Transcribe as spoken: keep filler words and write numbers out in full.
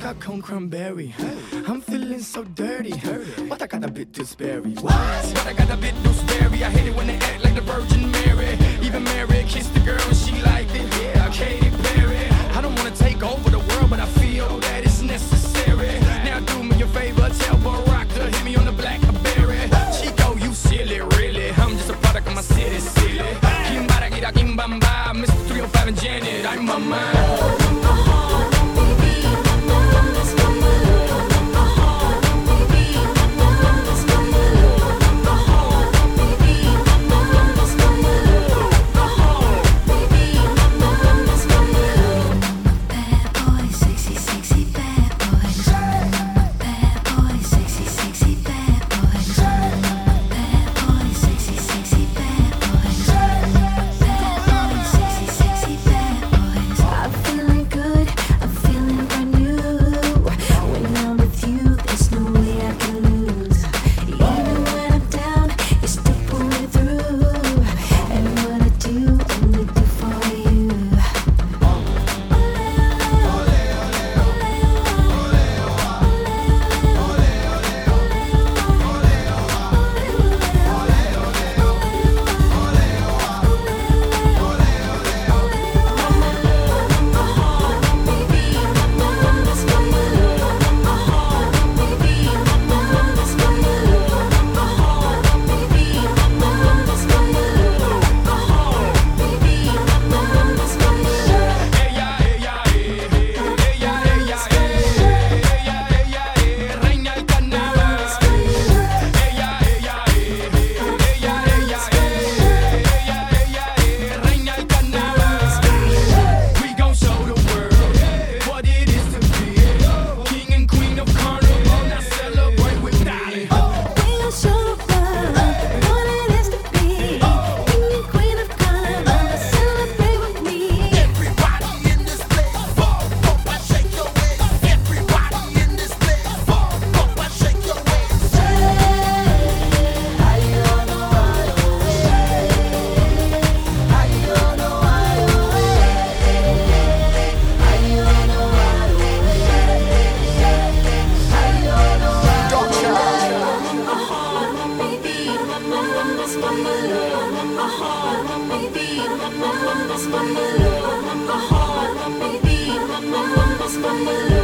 got cone cranberry. I'm feeling so dirty, but I got a bit too sperry. What? But I got a bit too sperry. I hate it when they act like the Virgin Mary. Even Mary kissed the girl and she liked it. Yeah, Katy Perry. I don't wanna take over the world, but I feel that it's necessary. Now do me a favor, tell Barack to hit me on the Blackberry. Chico, you silly, really? I'm just a product of my city, silly. Kimbara, gira, kimbamba, Mister three oh five and Janet, I'm my mind. Baby,